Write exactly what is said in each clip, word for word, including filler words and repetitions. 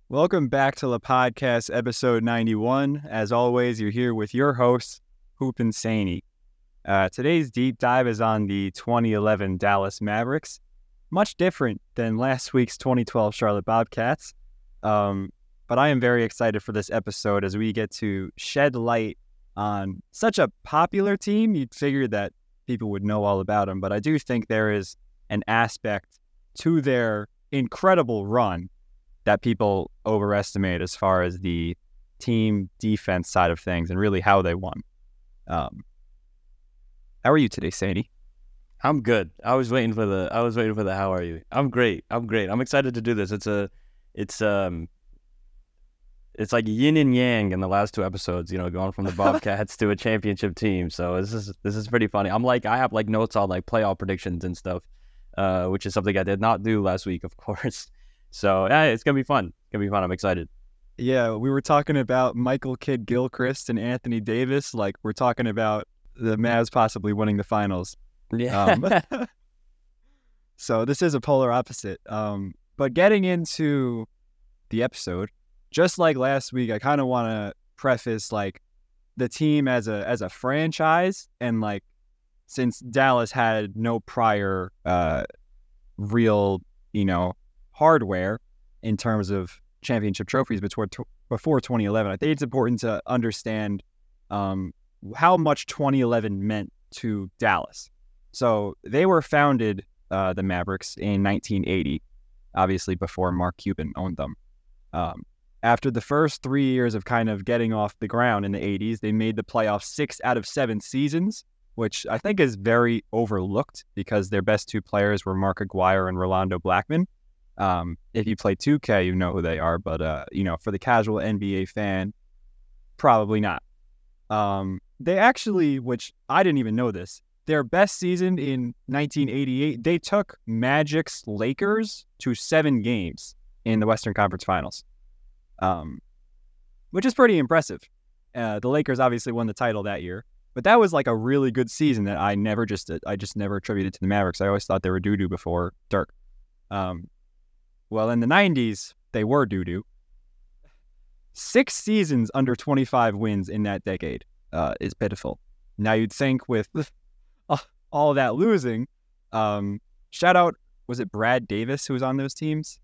Welcome back to the podcast, episode ninety-one. As always, you're here with your host, Hoop and Saney. Uh, today's deep dive is on the twenty eleven Dallas Mavericks. Much different than last week's twenty twelve Charlotte Bobcats. Um, but I am very excited for this episode as we get to shed light on such a popular team. You'd figure that people would know all about them, but I do think there is an aspect to their incredible run that people overestimate as far as the team defense side of things and really how they won. Um, how are you today, Sandy? I'm good. I was waiting for the. I was waiting for the. How are you? I'm great. I'm great. I'm excited to do this. It's a. It's um. It's like yin and yang in the last two episodes. You know, going from the Bobcats to a championship team. So this is this is pretty funny. I'm like I have like notes on like playoff predictions and stuff, uh, which is something I did not do last week, of course. So yeah, it's gonna be fun. It's gonna be fun. I'm excited. Yeah, we were talking about Michael Kidd Gilchrist and Anthony Davis. Like we're talking about the Mavs possibly winning the finals. Yeah. Um, so this is a polar opposite. Um, but getting into the episode, just like last week, I kind of want to preface like the team as a as a franchise, and like since Dallas had no prior uh, real, you know, hardware in terms of championship trophies before before twenty eleven, I think it's important to understand um, how much twenty eleven meant to Dallas. So they were founded, uh, the Mavericks, in nineteen eighty, obviously before Mark Cuban owned them. Um, after the first three years of kind of getting off the ground in the eighties, they made the playoffs six out of seven seasons, which I think is very overlooked because their best two players were Mark Aguirre and Rolando Blackman. Um, if you play two K, you know who they are, but uh, you know, for the casual N B A fan, probably not. Um, they actually, which I didn't even know this, their best season in nineteen eighty-eight, they took Magic's Lakers to seven games in the Western Conference Finals, um, which is pretty impressive. Uh, the Lakers obviously won the title that year, but that was like a really good season that I never just I just never attributed to the Mavericks. I always thought they were doo-doo before Dirk. Um, well, in the nineties, they were doo-doo. Six seasons under twenty-five wins in that decade uh, is pitiful. Now you'd think with all that losing, um, shout out, was it Brad Davis who was on those teams?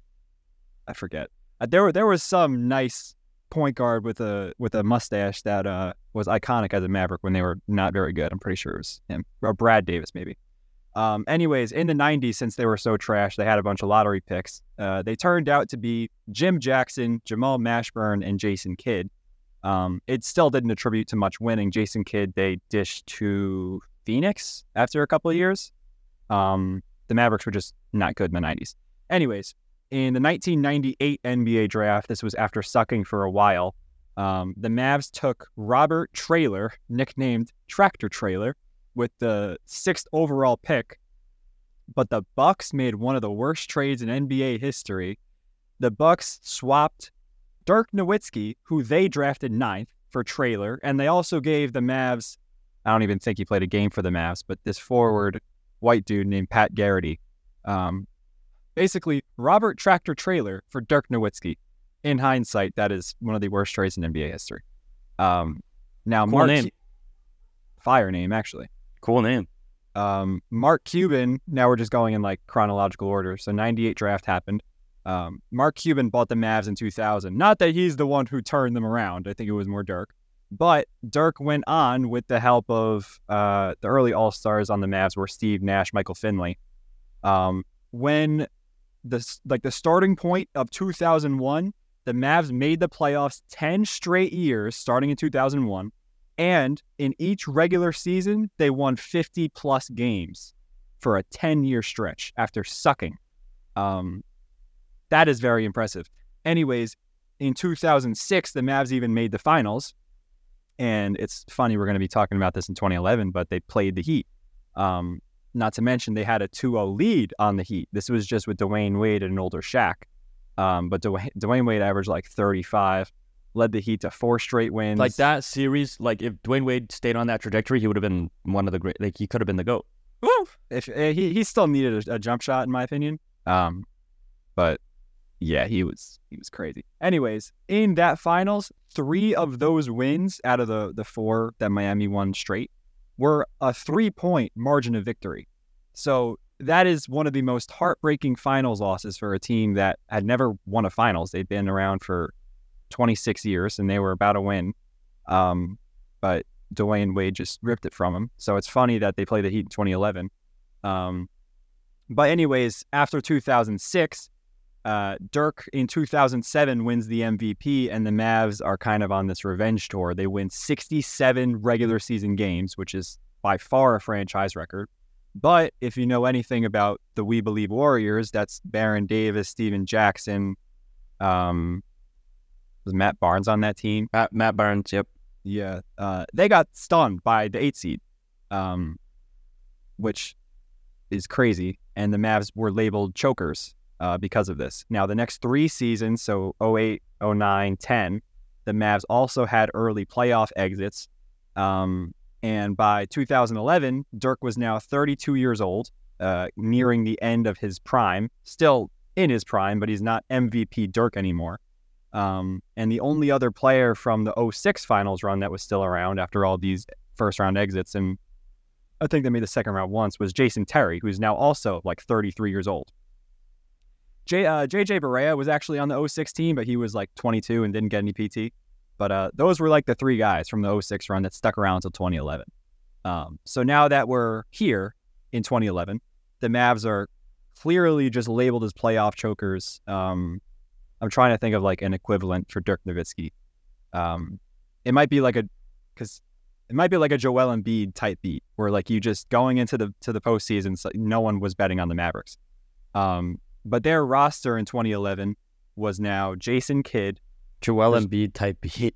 I forget. Uh, there were there was some nice point guard with a with a mustache that uh, was iconic as a Maverick when they were not very good. I'm pretty sure it was him or Brad Davis maybe. Um, anyways, in the nineties, since they were so trash, they had a bunch of lottery picks. Uh, they turned out to be Jim Jackson, Jamal Mashburn, and Jason Kidd. Um, it still didn't attribute to much winning. Jason Kidd, they dished to Phoenix after a couple of years. Um, the Mavericks were just not good in the nineties. Anyways, in the nineteen ninety-eight N B A draft, this was after sucking for a while, um, the Mavs took Robert Traylor, nicknamed Tractor Trailer, with the sixth overall pick, but the Bucks made one of the worst trades in N B A history. The Bucks swapped Dirk Nowitzki, who they drafted ninth, for Traylor, and they also gave the Mavs, I don't even think he played a game for the Mavs, but this forward white dude named Pat Garrity. Um, basically, Robert Tractor Trailer for Dirk Nowitzki. In hindsight, that is one of the worst trades in N B A history. Um, now, Cool Mark, name. Fire name, actually. Cool name. Um, Mark Cuban, now we're just going in like chronological order. So ninety-eight draft happened. Um, Mark Cuban bought the Mavs in two thousand. Not that he's the one who turned them around. I think it was more Dirk. But Dirk went on with the help of uh, the early All-Stars on the Mavs were Steve Nash, Michael Finley. Um, when the, like the starting point of two thousand one, the Mavs made the playoffs ten straight years starting in two thousand one. And in each regular season, they won fifty-plus games for a ten-year stretch after sucking. Um, that is very impressive. Anyways, in two thousand six, the Mavs even made the finals. And it's funny, we're going to be talking about this in twenty eleven, but they played the Heat. Um, not to mention, they had a two oh lead on the Heat. This was just with Dwayne Wade and an older Shaq. Um, but Dwayne, Dwayne Wade averaged like thirty-five. Led the Heat to four straight wins. Like that series, like if Dwayne Wade stayed on that trajectory, he would have been one of the great. Like he could have been the GOAT. Woo! If uh, he he still needed a, a jump shot, in my opinion. Um, but Yeah, he was he was crazy. Anyways, in that finals, three of those wins out of the, the four that Miami won straight were a three-point margin of victory. So that is one of the most heartbreaking finals losses for a team that had never won a finals. They'd been around for twenty-six years, and they were about to win. Um, but Dwayne Wade just ripped it from them. So it's funny that they played the Heat in twenty eleven. Um, but anyways, after two thousand six, Uh, Dirk in two thousand seven wins the M V P, and the Mavs are kind of on this revenge tour. They win sixty-seven regular season games, which is by far a franchise record. But if you know anything about the We Believe Warriors, that's Baron Davis, Steven Jackson. Um, was Matt Barnes on that team? Matt, Matt Barnes, yep. Yeah. Uh, they got stunned by the eight seed, um, which is crazy. And the Mavs were labeled chokers. Uh, because of this. Now, the next three seasons, so oh eight, oh nine, ten, the Mavs also had early playoff exits. Um, and by two thousand eleven, Dirk was now thirty-two years old, uh, nearing the end of his prime. Still in his prime, but he's not M V P Dirk anymore. Um, and the only other player from the oh six finals run that was still around after all these first-round exits, and I think they made the second round once, was Jason Terry, who's now also like thirty-three years old. J, uh, J J Barea was actually on the oh six team, but he was like twenty-two and didn't get any P T. But uh, those were like the three guys from the oh six run that stuck around until twenty eleven. Um, so now that we're here in twenty eleven, the Mavs are clearly just labeled as playoff chokers. Um, I'm trying to think of like an equivalent for Dirk Nowitzki. Um, it might be like a, because it might be like a Joel Embiid type beat, where like you just going into the to the postseason, so no one was betting on the Mavericks. Um, But their roster in twenty eleven was now Jason Kidd. Joel Embiid type beat.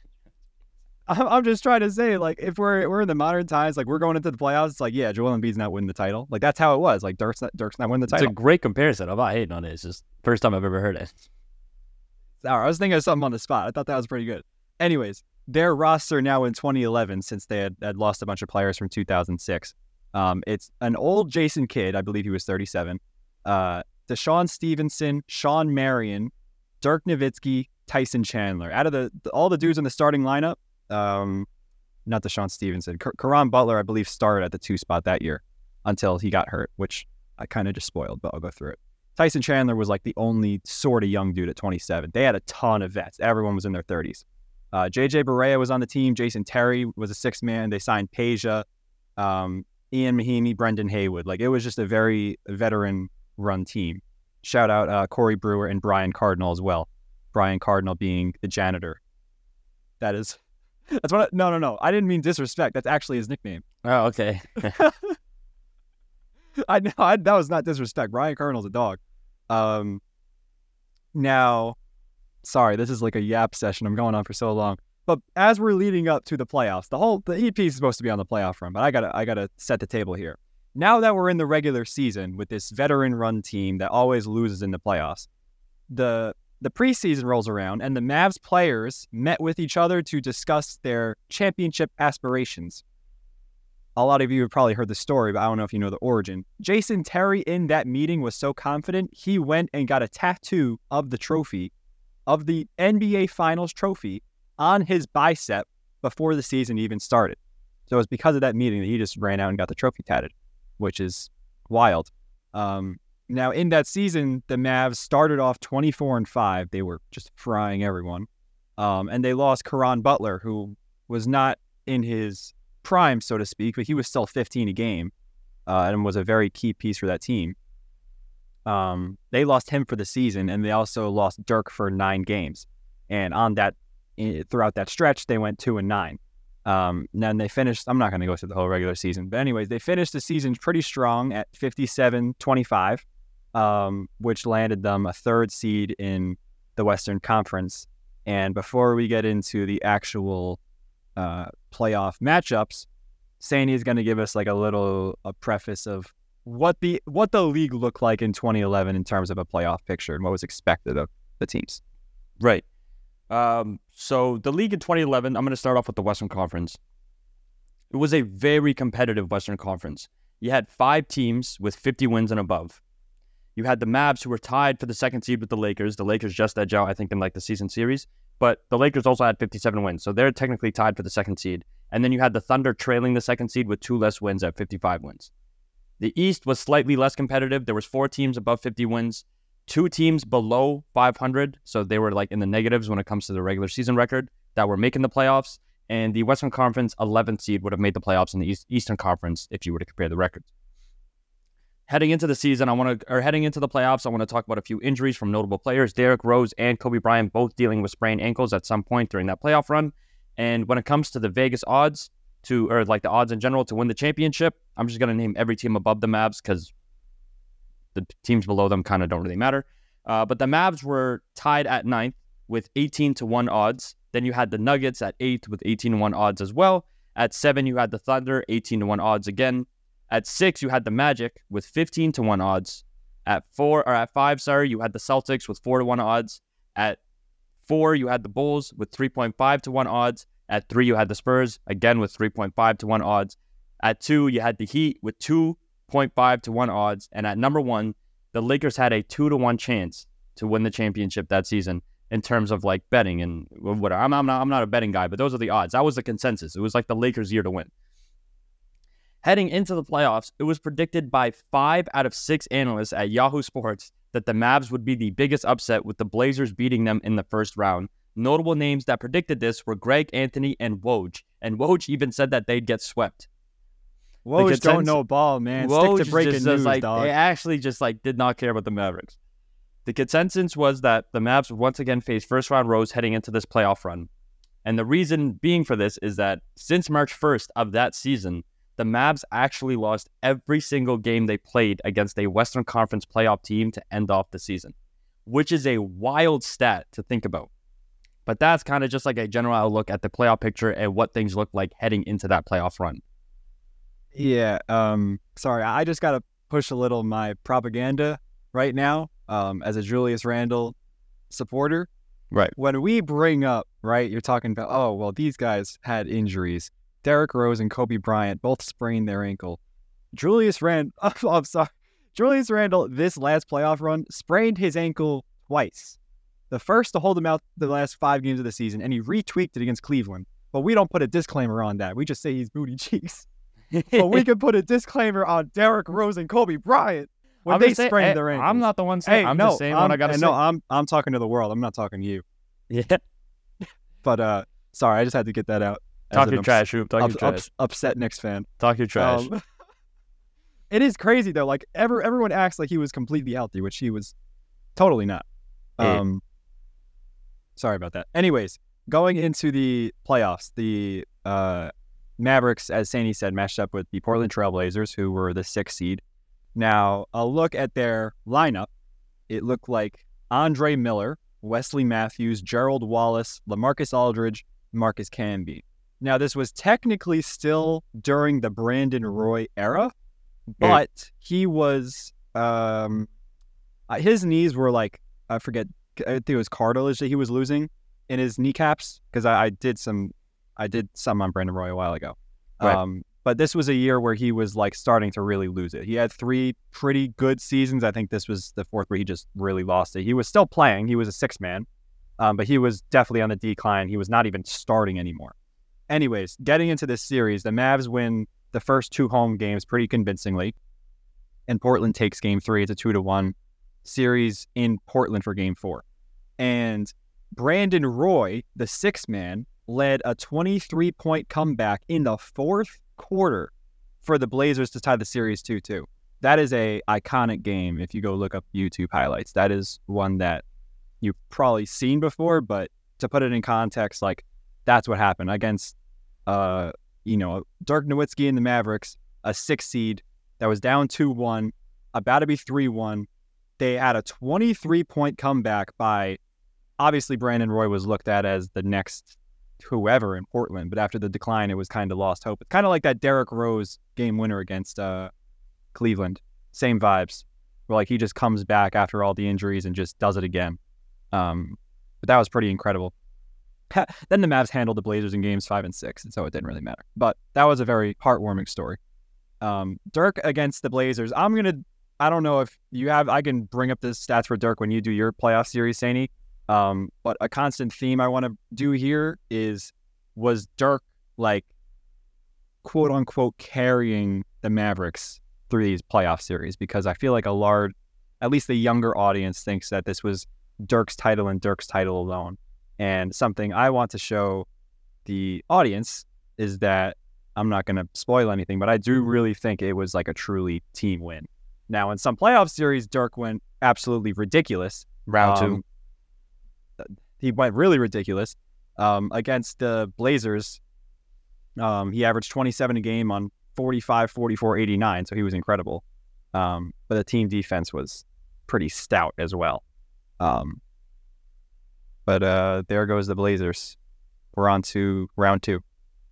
I'm just trying to say, like, if we're we're in the modern times, like, we're going into the playoffs, it's like, yeah, Joel Embiid's not winning the title. Like, that's how it was. Like, Dirk's not, Dirk's not winning the title. It's a great comparison. I'm not hating on it. It's just first time I've ever heard it. Sorry, I was thinking of something on the spot. I thought that was pretty good. Anyways, their roster now in twenty eleven, since they had, had lost a bunch of players from two thousand six, um, it's an old Jason Kidd. I believe he was thirty-seven. Uh, DeShaun Stevenson, Sean Marion, Dirk Nowitzki, Tyson Chandler. Out of the, the all the dudes in the starting lineup, um, not DeShaun Stevenson, K- Caron Butler, I believe, started at the two spot that year until he got hurt, which I kind of just spoiled, but I'll go through it. Tyson Chandler was like the only sort of young dude at twenty-seven. They had a ton of vets. Everyone was in their thirties. Uh, J J Barea was on the team. Jason Terry was a sixth man. They signed Peja, um, Ian Mahinmi, Brendan Haywood. Like, it was just a very veteran run team. Shout out uh, Corey Brewer and Brian Cardinal as well. Brian Cardinal being the janitor. That is, that's what. I, no, no, no. I didn't mean disrespect. That's actually his nickname. Oh, okay. I know I, that was not disrespect. Brian Cardinal's a dog. Um, now, sorry, this is like a yap session. I'm going on for so long. But as we're leading up to the playoffs, the whole the E P is supposed to be on the playoff run, but I gotta I gotta set the table here. Now that we're in the regular season with this veteran-run team that always loses in the playoffs, the the preseason rolls around and the Mavs players met with each other to discuss their championship aspirations. A lot of you have probably heard the story, but I don't know if you know the origin. Jason Terry in that meeting was so confident, he went and got a tattoo of the trophy, of the N B A Finals trophy, on his bicep before the season even started. So it was because of that meeting that he just ran out and got the trophy tatted, which is wild. Um, now, in that season, the Mavs started off twenty-four and five. They were just frying everyone. Um, and they lost Caron Butler, who was not in his prime, so to speak, but he was still fifteen a game uh, and was a very key piece for that team. Um, they lost him for the season, and they also lost Dirk for nine games. And on that, throughout that stretch, they went two and nine. Um, and then they finished, I'm not going to go through the whole regular season, but anyways, they finished the season pretty strong at fifty-seven twenty-five, um, which landed them a third seed in the Western Conference. And before we get into the actual uh, playoff matchups, Sandy is going to give us like a little a preface of what the what the league looked like in twenty eleven in terms of a playoff picture and what was expected of the teams. Right. Um, so the league in twenty eleven, I'm going to start off with the Western Conference. It was a very competitive Western Conference. You had five teams with fifty wins and above. You had the Mavs, who were tied for the second seed with the Lakers. The Lakers just edged out, I think, in like the season series. But the Lakers also had fifty-seven wins, so they're technically tied for the second seed. And then you had the Thunder trailing the second seed with two less wins at fifty-five wins. The East was slightly less competitive. There was four teams above fifty wins, two teams below five hundred, so they were like in the negatives when it comes to the regular season record, that were making the playoffs. And the Western Conference eleventh seed would have made the playoffs in the East, Eastern Conference if you were to compare the records. Heading into the season, I want to, or heading into the playoffs, I want to talk about a few injuries from notable players. Derrick Rose and Kobe Bryant both dealing with sprained ankles at some point during that playoff run. And when it comes to the Vegas odds to, or like the odds in general to win the championship, I'm just going to name every team above the Mavs because the teams below them kind of don't really matter. Uh, but the Mavs were tied at ninth with eighteen to one odds. Then you had the Nuggets at eighth with eighteen to one odds as well. At seven, you had the Thunder, eighteen to one odds again. At six, you had the Magic with fifteen to one odds. At four, or at five, sorry, you had the Celtics with four to one odds. At four, you had the Bulls with three point five to one odds. At three, you had the Spurs, again with three point five to one odds. At two, you had the Heat with two point five to one odds. And at number one, the Lakers had a two to one chance to win the championship that season in terms of like betting and whatever. I'm, I'm, not, I'm not a betting guy, but those are the odds. That was the consensus. It was like the Lakers' year to win. Heading into the playoffs, it was predicted by five out of six analysts at Yahoo Sports that the Mavs would be the biggest upset, with the Blazers beating them in the first round. Notable names that predicted this were Greg Anthony and Woj, and Woj even said that they'd get swept. Woj consens- don't know ball, man. Woj Stick to breaking just, news, like, dog. They actually just like did not care about the Mavericks. The consensus was that the Mavs would once again face first-round Rose heading into this playoff run. And the reason being for this is that since March first of that season, the Mavs actually lost every single game they played against a Western Conference playoff team to end off the season, which is a wild stat to think about. But that's kind of just like a general outlook at the playoff picture and what things look like heading into that playoff run. Yeah, um, sorry, I just got to push a little my propaganda right now um, as a Julius Randle supporter. Right. When we bring up, right, you're talking about, oh, well, these guys had injuries. Derrick Rose and Kobe Bryant both sprained their ankle. Julius Randle, oh, I'm sorry, Julius Randle, this last playoff run, sprained his ankle twice. The first to hold him out the last five games of the season, and he retweaked it against Cleveland. But we don't put a disclaimer on that. We just say he's booty cheeks. But we can put a disclaimer on Derrick Rose and Kobe Bryant when I'm they saying, sprained hey, their ankles. I'm not the one saying. Hey, I'm no, just saying I'm, what I gotta say. No, I'm I'm talking to the world. I'm not talking to you. Yeah. But uh, sorry, I just had to get that out. Talk your trash, Hoop. Talk up, your trash. Ups, upset Knicks fan. Talk your trash. Um, it is crazy though. Like ever, everyone acts like he was completely healthy, which he was totally not. Um, hey. Sorry about that. Anyways, going into the playoffs, the uh, Mavericks, as Sandy said, matched up with the Portland Trailblazers, who were the sixth seed. Now, a look at their lineup, it looked like Andre Miller, Wesley Matthews, Gerald Wallace, LaMarcus Aldridge, Marcus Camby. Now, this was technically still during the Brandon Roy era, but he was, um, his knees were like, I forget, I think it was cartilage that he was losing in his kneecaps, because I, I did some, I did some on Brandon Roy a while ago. Right. Um, but this was a year where he was like starting to really lose it. He had three pretty good seasons. I think this was the fourth where he just really lost it. He was still playing. He was a six man, um, but he was definitely on the decline. He was not even starting anymore. Anyways, getting into this series, the Mavs win the first two home games pretty convincingly, and Portland takes game three. It's a two to one series in Portland for game four. And Brandon Roy, the sixth man, led a twenty-three point comeback in the fourth quarter for the Blazers to tie the series two two. That is a iconic game. If you go look up YouTube highlights, that is one that you've probably seen before, but to put it in context, like that's what happened against, uh, you know, Dirk Nowitzki and the Mavericks, a six seed that was down two one, about to be three one. They had a twenty-three point comeback by, obviously Brandon Roy was looked at as the next whoever in Portland, but after the decline, it was kind of lost hope. It's kind of like that Derrick Rose game winner against uh, Cleveland. Same vibes. Where like he just comes back after all the injuries and just does it again. Um, but that was pretty incredible. Then the Mavs handled the Blazers in games five and six, and so it didn't really matter. But that was a very heartwarming story. Um, Dirk against the Blazers. I'm gonna I don't know if you have. I can bring up the stats for Dirk when you do your playoff series, Saney. Um, but a constant theme I want to do here is was Dirk like quote unquote carrying the Mavericks through these playoff series, because I feel like a large, at least the younger audience, thinks that this was Dirk's title and Dirk's title alone. And something I want to show the audience is that I'm not going to spoil anything, but I do really think it was like a truly team win. Now, in some playoff series, Dirk went absolutely ridiculous. Round um, two. He went really ridiculous. Um, against the Blazers, um, he averaged twenty-seven a game on forty-five, forty-four, eighty-nine, so he was incredible. Um, but the team defense was pretty stout as well. Um, but uh, there goes the Blazers. We're on to round two.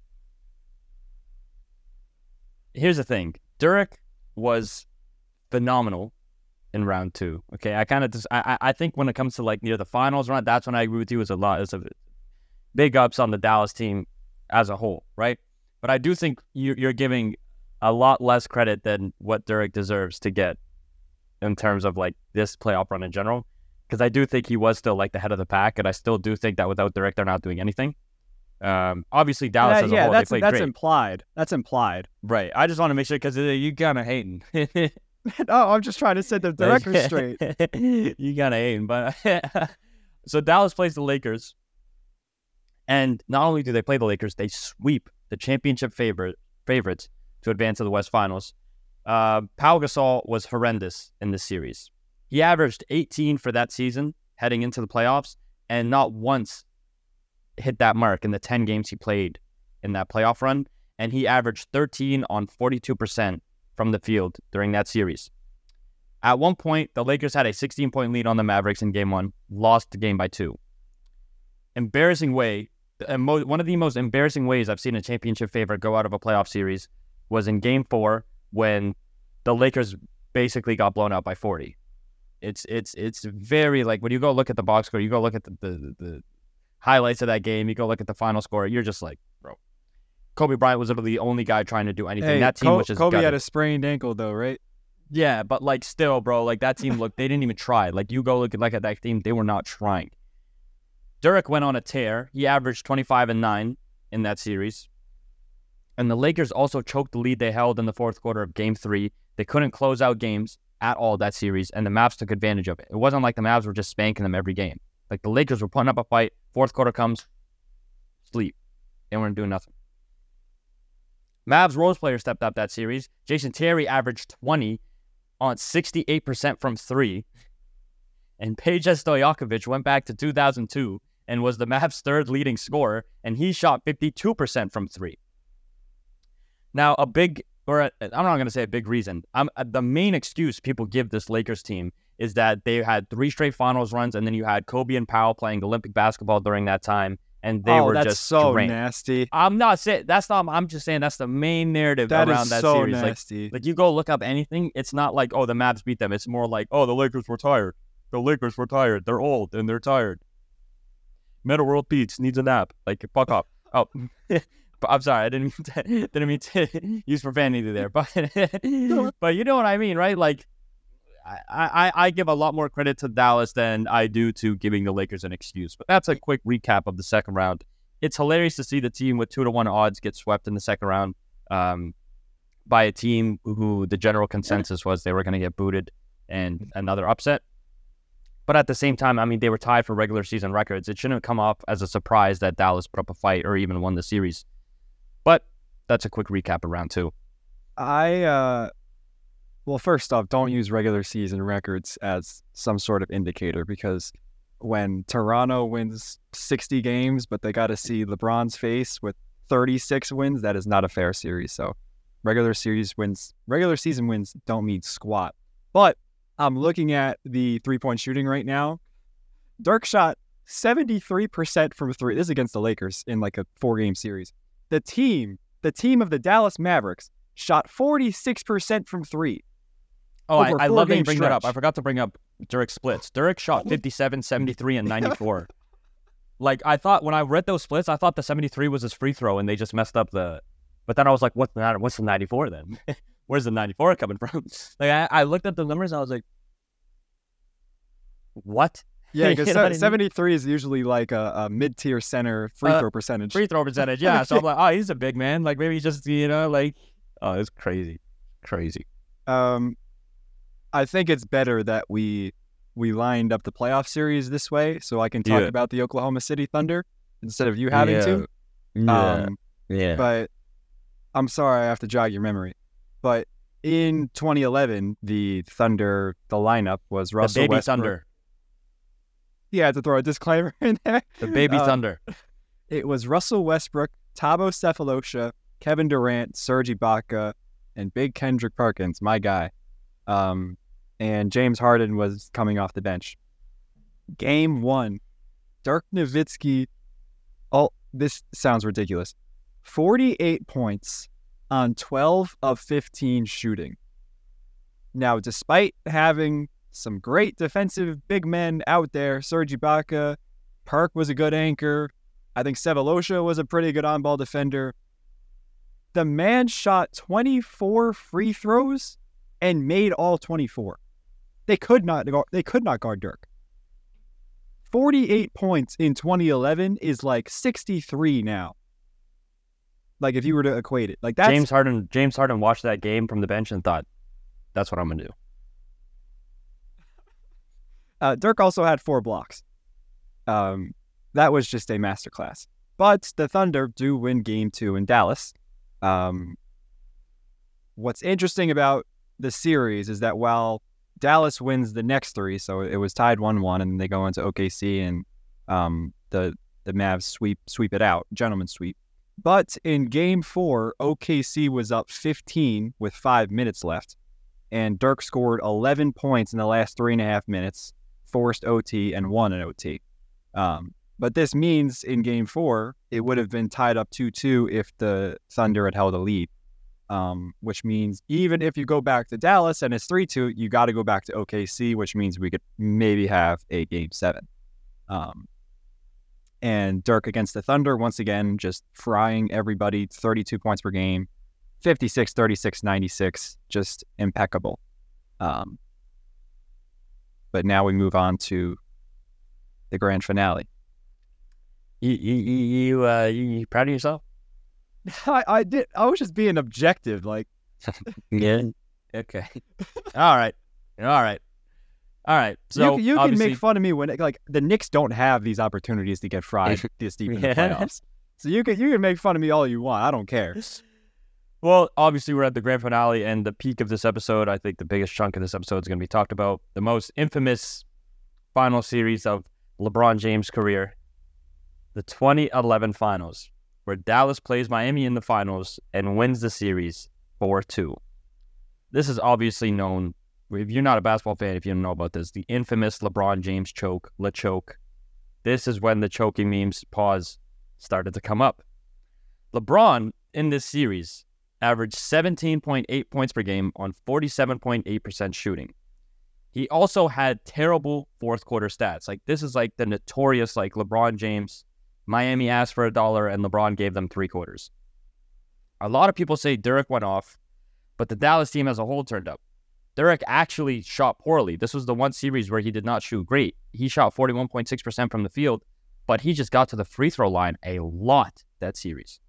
Here's the thing. Dirk was phenomenal in round two. Okay, I kind of just, I, I think when it comes to like near the finals round, that's when I agree with you. It's a lot. It's a big ups on the Dallas team as a whole, right? But I do think you, you're giving a lot less credit than what Dirk deserves to get in terms of like this playoff run in general. Because I do think he was still like the head of the pack, and I still do think that without Dirk, they're not doing anything. Um, obviously Dallas yeah, as a yeah, whole, that's, they played that's great. implied. That's implied. Right. I just want to make sure because you kind of hating. No, I'm just trying to set the record straight. You kind of hating, but so Dallas plays the Lakers, and not only do they play the Lakers, they sweep the championship favorite favorites to advance to the West Finals. Uh, Pau Gasol was horrendous in this series. He averaged eighteen for that season heading into the playoffs, and not once hit that mark in the ten games he played in that playoff run. And he averaged thirteen on forty-two percent from the field during that series. At one point, the Lakers had a sixteen-point lead on the Mavericks in game one, lost the game by two. Embarrassing way, one of the most embarrassing ways I've seen a championship favorite go out of a playoff series was in game four when the Lakers basically got blown out by forty. It's it's it's very, like, when you go look at the box score, you go look at the, the, the highlights of that game, you go look at the final score, you're just like, bro. Kobe Bryant was literally the only guy trying to do anything. Hey, that team Co- was just Kobe gutted. had a sprained ankle though, right? Yeah, but like still, bro, like that team, look, they didn't even try. Like you go look at like at that team, they were not trying. Dirk went on a tear. He averaged twenty-five and nine in that series. And the Lakers also choked the lead they held in the fourth quarter of game three. They couldn't close out games at all that series, and the Mavs took advantage of it. It wasn't like the Mavs were just spanking them every game. Like the Lakers were putting up a fight. Fourth quarter comes, sleep. They weren't doing nothing. Mavs role player stepped up that series. Jason Terry averaged twenty on sixty-eight percent from three. And Peja Stojakovic went back to two thousand two and was the Mavs' third leading scorer, and he shot fifty-two percent from three. Now, a big, or a, I'm not going to say a big reason. I'm, the main excuse people give this Lakers team is that they had three straight finals runs, and then you had Kobe and Powell playing Olympic basketball during that time, and they oh, were that's just so drained. nasty. I'm not saying that's not. I'm just saying that's the main narrative That around is that so series. nasty. Like, like you go look up anything, it's not like, oh, the Mavs beat them. It's more like, oh, the Lakers were tired. The Lakers were tired. They're old and they're tired. Metal World Pete's needs a nap. Like, fuck up. Oh, but I'm sorry. I didn't mean to, didn't mean to use profanity there. But but you know what I mean, right? Like, I, I, I give a lot more credit to Dallas than I do to giving the Lakers an excuse. But that's a quick recap of the second round. It's hilarious to see the team with two to one odds get swept in the second round um, by a team who the general consensus was they were going to get booted and another upset. But at the same time, I mean, they were tied for regular season records. It shouldn't come off as a surprise that Dallas put up a fight or even won the series. But that's a quick recap of round two. I, uh, well, first off, don't use regular season records as some sort of indicator, because when Toronto wins sixty games, but they got to see LeBron's face with thirty-six wins, that is not a fair series. So regular series wins, regular season wins don't mean squat. But I'm looking at the three-point shooting right now. Dirk shot seventy-three percent from three. This is against the Lakers in like a four-game series. The team, the team of the Dallas Mavericks, shot forty-six percent from three. Oh, I, I love that you game bring that up. stretch. I forgot to bring up Dirk's splits. Dirk shot fifty-seven, seventy-three, and ninety-four. Like, I thought when I read those splits, I thought the seventy-three was his free throw, and they just messed up the... But then I was like, what's the, what's the ninety-four then? where's the ninety-four coming from? Like I, I looked at the numbers and I was like, what? Yeah, because You know what I mean? seventy-three is usually like a, a mid-tier center free Uh, throw percentage. Free throw percentage, yeah. So I'm like, oh, he's a big man. Like maybe he just, you know, like, oh, it's crazy, crazy. Um, I think it's better that we we lined up the playoff series this way, so I can talk Yeah. about the Oklahoma City Thunder instead of you having yeah. to. Yeah, Um, yeah. But I'm sorry, I have to jog your memory. But in twenty eleven, the Thunder, the lineup was The Russell baby Westbrook. Thunder, Yeah, I had to throw a disclaimer in there. the baby Uh, Thunder. It was Russell Westbrook, Thabo Cephalosha, Kevin Durant, Serge Ibaka, and Big Kendrick Perkins, my guy. Um, and James Harden was coming off the bench. Game one, Dirk Nowitzki. Oh, this sounds ridiculous. forty-eight points on twelve of fifteen shooting. Now, despite having some great defensive big men out there, Serge Ibaka, Perk was a good anchor. I think Cephalosha was a pretty good on-ball defender. The man shot twenty-four free throws and made all twenty-four. They could not they could not guard Dirk. forty-eight points in twenty eleven is like sixty-three now. Like if you were to equate it. Like that's James Harden. James Harden watched that game from the bench and thought, "That's what I'm gonna do." uh, Dirk also had four blocks. Um, that was just a masterclass. But the Thunder do win game two in Dallas. Um, what's interesting about the series is that while Dallas wins the next three, so it was tied one one, and they go into O K C, and um, the the Mavs sweep sweep it out, gentleman's sweep. But in game four, O K C was up fifteen with five minutes left, and Dirk scored eleven points in the last three and a half minutes, forced O T, and won an O T. Um, but this means in game four, it would have been tied up two two if the Thunder had held a lead. Um, which means even if you go back to Dallas and it's three two, you got to go back to O K C, which means we could maybe have a game seven. Um, and Dirk against the Thunder, once again, just frying everybody, thirty-two points per game, fifty-six, thirty-six, ninety-six, just impeccable. Um, but now we move on to the grand finale. You, you, you, you, uh, you, you proud of yourself? I, I did. I was just being objective. Like, Yeah. Okay. All right. All right. All right. So you, you can obviously- make fun of me when like the Knicks don't have these opportunities to get fried this deep in the Yeah. playoffs. So you can you can make fun of me all you want. I don't care. Well, obviously, we're at the grand finale and the peak of this episode. I think the biggest chunk of this episode is going to be talked about. The most infamous final series of LeBron James' career, the twenty eleven finals, where Dallas plays Miami in the finals and wins the series four two. This is obviously known, if you're not a basketball fan, if you don't know about this, the infamous LeBron James choke, Le Choke. This is when the choking memes, pause, started to come up. LeBron, in this series, averaged seventeen point eight points per game on forty-seven point eight percent shooting. He also had terrible fourth quarter stats. Like, this is like the notorious, like, LeBron James, Miami asked for a dollar and LeBron gave them three quarters. A lot of people say Dirk went off, but the Dallas team as a whole turned up. Dirk actually shot poorly. This was the one series where he did not shoot great. He shot forty-one point six percent from the field, but he just got to the free throw line a lot that series.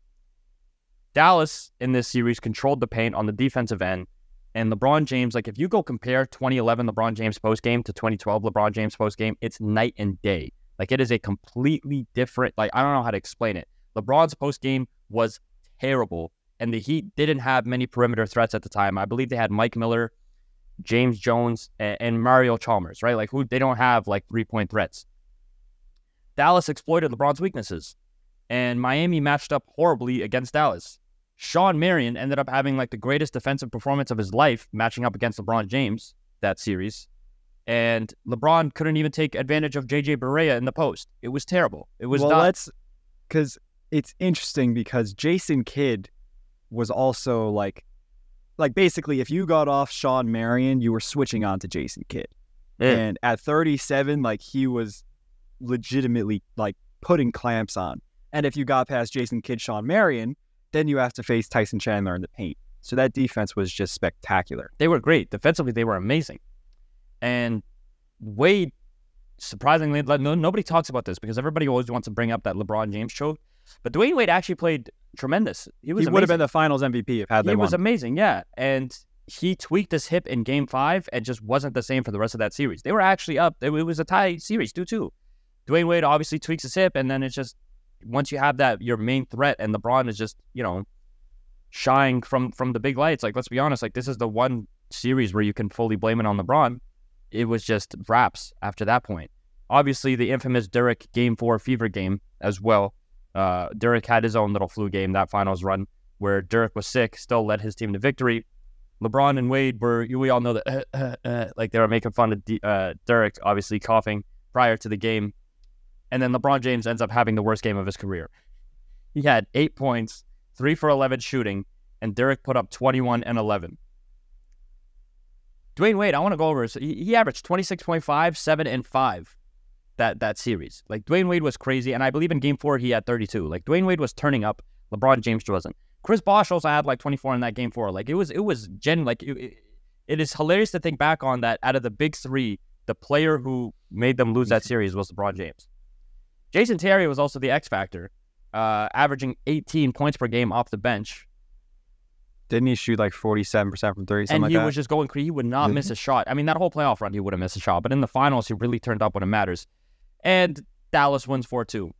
Dallas, in this series, controlled the paint on the defensive end, and LeBron James, like, if you go compare twenty eleven LeBron James postgame to twenty twelve LeBron James postgame, it's night and day. Like, it is a completely different, like, I don't know how to explain it. LeBron's postgame was terrible, and the Heat didn't have many perimeter threats at the time. I believe they had Mike Miller, James Jones, and, and Mario Chalmers, right? Like, who they don't have, like, three-point threats. Dallas exploited LeBron's weaknesses, and Miami matched up horribly against Dallas. Sean Marion ended up having, like, the greatest defensive performance of his life matching up against LeBron James that series. And LeBron couldn't even take advantage of J J Barea in the post. It was terrible. It was well, not... let's because it's interesting because Jason Kidd was also like, like basically, if you got off Sean Marion, you were switching on to Jason Kidd. Yeah. And at thirty-seven, like, he was legitimately like putting clamps on. And if you got past Jason Kidd, Sean Marion, then you have to face Tyson Chandler in the paint. So that defense was just spectacular. They were great. Defensively, they were amazing. And Wade, surprisingly, no, nobody talks about this because everybody always wants to bring up that LeBron James choke. But Dwayne Wade actually played tremendous. He was He would have been the Finals M V P if had they He won. was amazing, yeah. And he tweaked his hip in Game Five and just wasn't the same for the rest of that series. They were actually up. It was a tie series, two two. Dwayne Wade obviously tweaks his hip, and then it's just once you have that, your main threat, and LeBron is just, you know, shying from from the big lights. Like, let's be honest, like this is the one series where you can fully blame it on LeBron. It was just wraps after that point. Obviously, the infamous Dirk Game Four fever game as well. Uh, Dirk had his own little flu game, that finals run, where Dirk was sick, still led his team to victory. LeBron and Wade were, we all know that, uh, uh, uh, like they were making fun of D- uh, Dirk, obviously coughing prior to the game. And then LeBron James ends up having the worst game of his career. He had eight points, three for eleven shooting, and Dirk put up twenty-one and eleven. Dwayne Wade, I want to go over, so he, he averaged twenty-six point five, seven, and five. That that series. Like, Dwayne Wade was crazy, and I believe in Game four he had thirty-two. Like, Dwayne Wade was turning up. LeBron James wasn't. Chris Bosh also had like twenty-four in that Game four. Like, it was it was gen like it, it, it is hilarious to think back on that. Out of the big three, the player who made them lose that series was LeBron James. Jason Terry was also the X factor, uh, averaging eighteen points per game off the bench. Didn't he shoot like forty-seven percent from three, something and like he that? was just going crazy. He would not miss a shot. I mean, that whole playoff run, he would have missed a shot. But in the finals, he really turned up when it matters. And Dallas wins four two.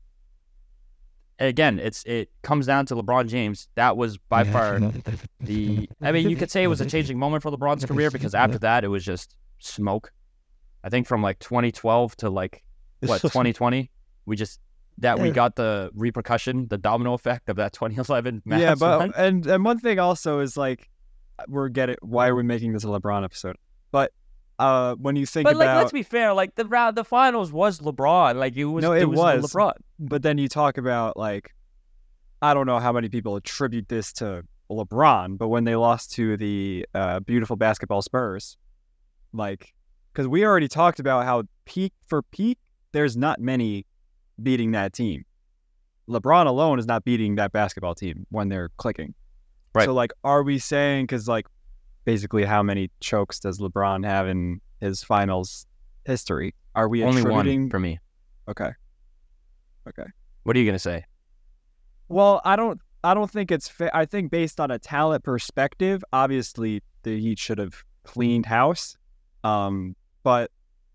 Again, it's it comes down to LeBron James. That was by far the... I mean, you could say it was a changing moment for LeBron's career because after that, it was just smoke. I think from like twenty twelve to like, what, twenty twenty, we just... That we got the repercussion, the domino effect of that twenty eleven Mavs Yeah, but run. and and one thing also is like, we're getting why are we making this a LeBron episode? But uh, when you think But like, about, let's be fair. Like the round, the finals was LeBron. Like it was. No, it it was, was. LeBron. but then you talk about like, I don't know how many people attribute this to LeBron, but when they lost to the uh, beautiful basketball Spurs, like, because we already talked about how peak for peak, there's not many beating that team. LeBron alone is not beating that basketball team when they're clicking. Right. So, like, are we saying, because, like, basically how many chokes does LeBron have in his finals history? Are we Only attributing... one for me. Okay. Okay. What are you gonna say? Well, I don't I don't think it's fair. I think based on a talent perspective, obviously the Heat should have cleaned house. Um, but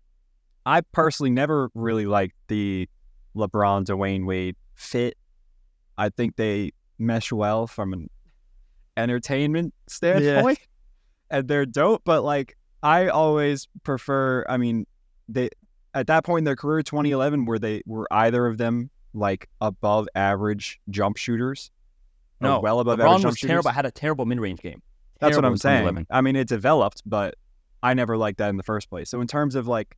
I personally never really liked the LeBron Dwayne Wade fit. I think they mesh well from an entertainment standpoint, and they're dope. But like, I always prefer. I mean, they at that point in their career, twenty eleven, were they were either of them like above average jump shooters? Or No, well above LeBron average jump was shooters? terrible. Had a terrible mid-range game. That's what Terrible I'm in saying. twenty eleven. I mean, it developed, but I never liked that in the first place. So in terms of like,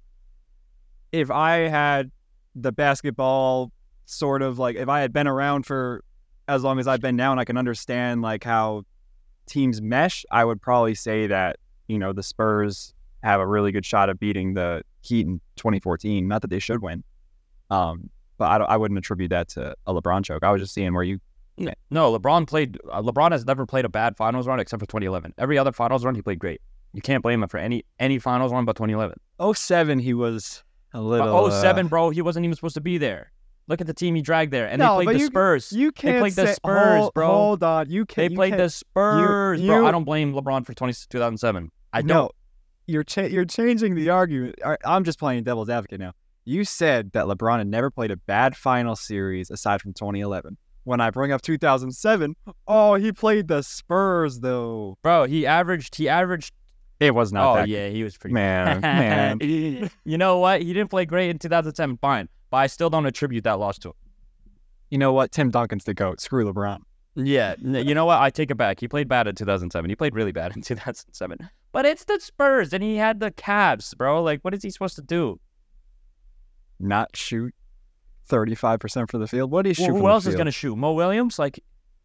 if I had the basketball sort of like, if I had been around for as long as I've been now and I can understand like how teams mesh, I would probably say that, you know, the Spurs have a really good shot of beating the Heat in twenty fourteen. Not that they should win. Um, but I, don't, I wouldn't attribute that to a LeBron choke. I was just seeing where you... No, LeBron played. Uh, LeBron has never played a bad finals run except for twenty eleven. Every other finals run, he played great. You can't blame him for any any finals run but twenty eleven. oh seven, he was a little... But oh seven, uh, bro, he wasn't even supposed to be there. Look at the team he dragged there, and No, they but played the you- Spurs. You can't they played say, the Spurs, hold, bro. Hold on, you They can't. you played can't, the Spurs, you- bro. you- I don't blame LeBron for twenty, two thousand seven. I don't. No, you're cha- you're changing the argument. I- I'm just playing devil's advocate now. You said that LeBron had never played a bad final series aside from twenty eleven. When I bring up two thousand seven, oh, he played the Spurs though. Bro, he averaged. He averaged. It was not Oh that. yeah, he was pretty. Man, man. You know what? He didn't play great in two thousand seven. Fine, but I still don't attribute that loss to him. You know what? Tim Duncan's the GOAT. Screw LeBron. Yeah, n- you know what? I take it back. He played bad in two thousand seven. He played really bad in two thousand seven. But it's the Spurs, and he had the Cavs, bro. Like, what is he supposed to do? Not shoot thirty-five percent for the field. What do you shoot Who, from who the else is field? gonna shoot? Mo Williams? Like,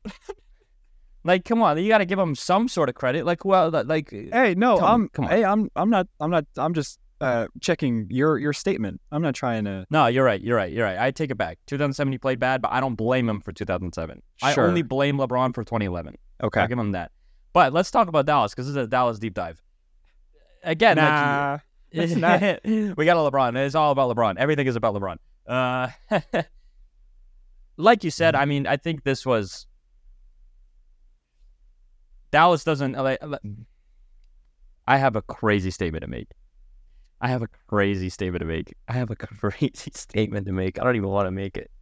like, come on, you got to give him some sort of credit. Like, well, like, Hey, no, Come on, I'm. come on. Hey, I'm. I'm not. I'm not. I'm just uh, checking your your statement. I'm not trying to. no, you're right. You're right. You're right. I take it back. two thousand seven, he played bad, but I don't blame him for two thousand seven. I Sure. only blame LeBron for twenty eleven. Okay. I'll give him that. But let's talk about Dallas because this is a Dallas deep dive. Again, nah, like, it's not. we got a LeBron. It's all about LeBron. Everything is about LeBron. Uh, like you said, I mean, I think this was Dallas doesn't. Like, I have a crazy statement to make. I have a crazy statement to make. I have a crazy statement to make. I don't even want to make it.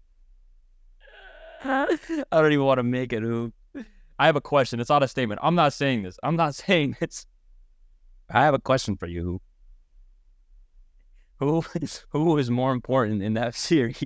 I don't even want to make it. Who? I have a question. It's not a statement. I'm not saying this. I'm not saying this. I have a question for you. Who? Who is more important in that series?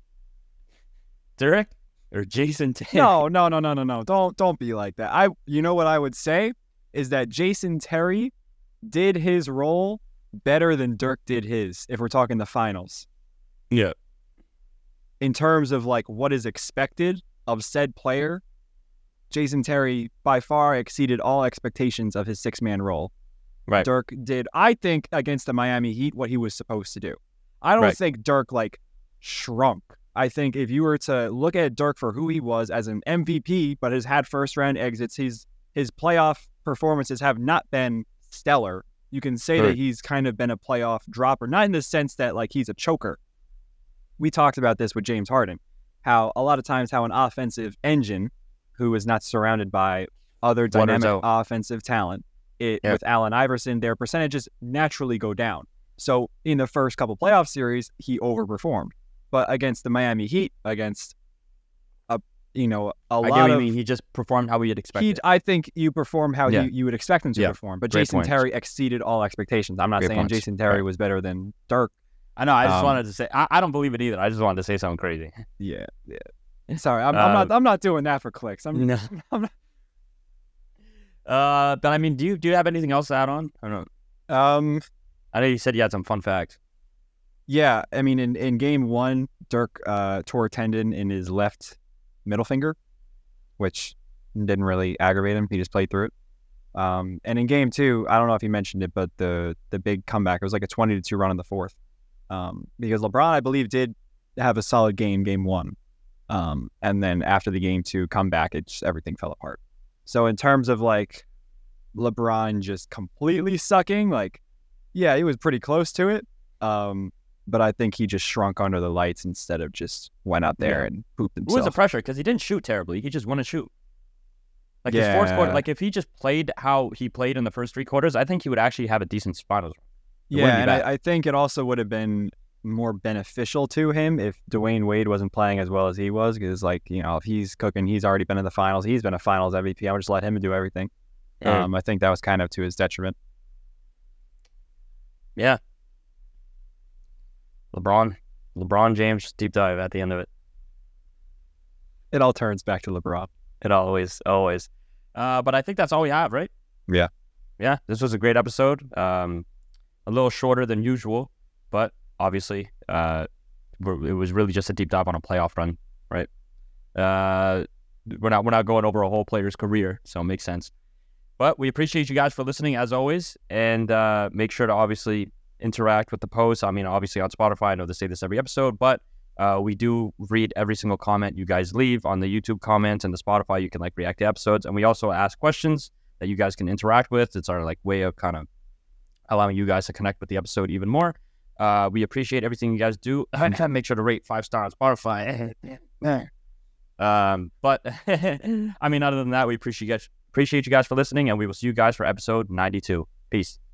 Dirk or Jason Terry? No, no, no, no, no, no. Don't don't be like that. I. You know what I would say is that Jason Terry did his role better than Dirk did his, if we're talking the finals. Yeah. In terms of like what is expected of said player, Jason Terry by far exceeded all expectations of his six-man role. Right. Dirk did, I think, against the Miami Heat what he was supposed to do. I don't Right. think Dirk like shrunk. I think if you were to look at Dirk for who he was as an M V P, but has had first-round exits, his his playoff performances have not been stellar. You can say Right. that he's kind of been a playoff dropper, not in the sense that like he's a choker. We talked about this with James Harden, how a lot of times how an offensive engine who is not surrounded by other dynamic out. offensive talent, it, Yeah. with Allen Iverson, their percentages naturally go down. So in the first couple playoff series, he overperformed. But against the Miami Heat, against a you know a I lot get what you of mean. He just performed how we had expected. he, I think you perform how Yeah. you, you would expect him to Yeah. perform. But Great Jason points. Terry exceeded all expectations. I'm not Great saying points. Jason Terry Right. was better than Dirk. I know. I just Um, wanted to say. I, I don't believe it either. I just wanted to say something crazy. Yeah, yeah. Sorry, I'm, I'm not. I'm not doing that for clicks. I'm, No. I'm not. Uh, but I mean, do you do you have anything else to add on? I don't know. Um, I know you said you had some fun facts. yeah. I mean, in, in game one, Dirk uh, tore a tendon in his left middle finger, which didn't really aggravate him. He just played through it. Um, and in game two, I don't know if he mentioned it, but the the big comeback, it was like a twenty to two run in the fourth. Um, because LeBron, I believe, did have a solid game, game one. Um, and then after the game two comeback, it just, everything fell apart. So in terms of like LeBron just completely sucking, like, yeah, he was pretty close to it. Um, but I think he just shrunk under the lights instead of just went out there Yeah. and pooped What himself. was the pressure? Because he didn't shoot terribly. He just wouldn't shoot. Like his fourth quarter, Yeah. like if he just played how he played in the first three quarters, I think he would actually have a decent finals. It wouldn't Yeah, be and bad. I, I think it also would have been more beneficial to him if Dwayne Wade wasn't playing as well as he was, because, like, you know, if he's cooking, he's already been in the finals. He's been a finals M V P. I would just let him do everything. Yeah. Um, I think that was kind of to his detriment. Yeah. LeBron, LeBron James deep dive at the end of it. It all turns back to LeBron. It always, always. Uh, but I think that's all we have, right? Yeah. Yeah. This was a great episode. Um, a little shorter than usual, but obviously, uh, we're, it was really just a deep dive on a playoff run, right? Uh, we're not we're not going over a whole player's career, so it makes sense. But we appreciate you guys for listening as always, and uh, make sure to obviously interact with the posts. I mean, obviously on Spotify, I know they say this every episode, but uh, we do read every single comment you guys leave on the YouTube comments, and the Spotify. You can like react to episodes, and we also ask questions that you guys can interact with. It's our like way of kind of allowing you guys to connect with the episode even more. Uh, we appreciate everything you guys do. Make sure to rate five star on Spotify. um, but I mean, other than that, we appreciate you guys, appreciate you guys for listening, and we will see you guys for episode ninety-two. Peace.